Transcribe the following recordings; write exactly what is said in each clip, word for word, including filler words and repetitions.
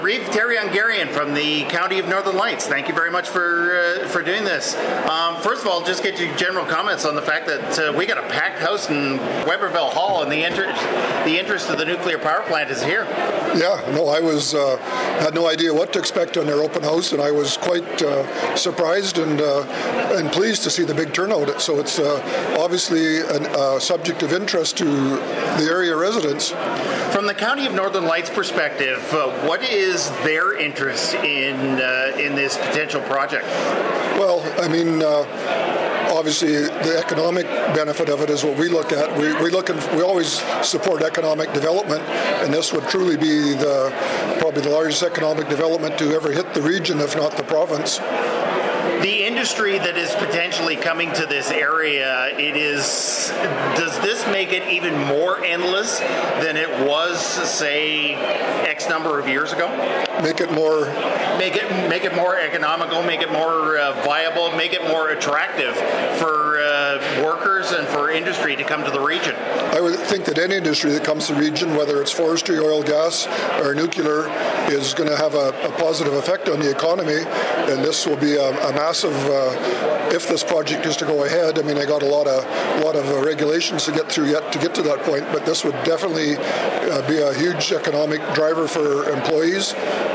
Reeve Terry-Ungarian from the County of Northern Lights. Thank you very much for uh, for doing this. Um, first of all, just get your general comments on the fact that uh, we got a packed house in Weberville Hall, and the inter- the interest of the nuclear power plant is here. Yeah, no, I was uh, had no idea what to expect on their open house, and I was quite uh, surprised and uh, and pleased to see the big turnout. So it's uh, obviously a uh, subject of interest to the area residents. From the County of Northern Lights perspective, uh, what is their interest in uh, in this potential project? Well, I mean, uh, obviously the economic benefit of it is what we look at. We we look and we always support economic development, and this would truly be the probably the largest economic development to ever hit the region, if not the province. The industry that is potentially coming to this area, it is, does this make it even more endless than it was, say, X number of years ago? Make it more... Make it make it more economical, make it more uh, viable, make it more attractive for uh, workers and for industry to come to the region. I would think that any industry that comes to the region, whether it's forestry, oil, gas, or nuclear, is going to have a, a positive effect on the economy, and this will be a, a massive, uh, if this project is to go ahead. I mean, I got a lot of a lot of uh, regulations to get through yet to get to that point, but this would definitely uh, be a huge economic driver for employees.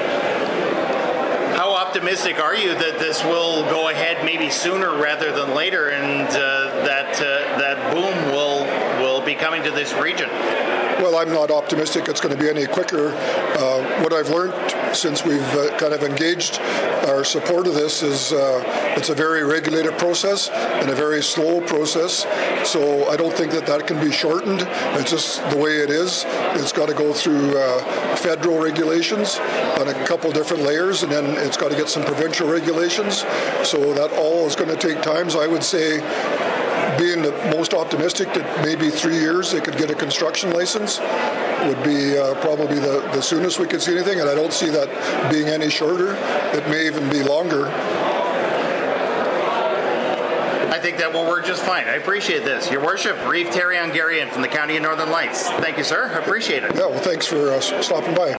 How optimistic are you that this will go ahead maybe sooner rather than later, and uh, that uh, that boom will will be coming to this region? Well, I'm not optimistic it's going to be any quicker. Uh, what I've learned since we've uh, kind of engaged our support of this is uh, it's a very regulated process and a very slow process. So I don't think that that can be shortened. It's just the way it is. It's got to go through uh, federal regulations on a couple different layers, and then it's got to get some provincial regulations. So that all is going to take time. So I would say, being the most optimistic, that maybe three years they could get a construction license would be uh, probably the, the soonest we could see anything, and I don't see that being any shorter. It may even be longer. I think that will work just fine. I appreciate this. Your Worship, Reeve Terry-Ungarian from the County of Northern Lights. Thank you, sir. I appreciate it. Yeah, well, thanks for uh, stopping by.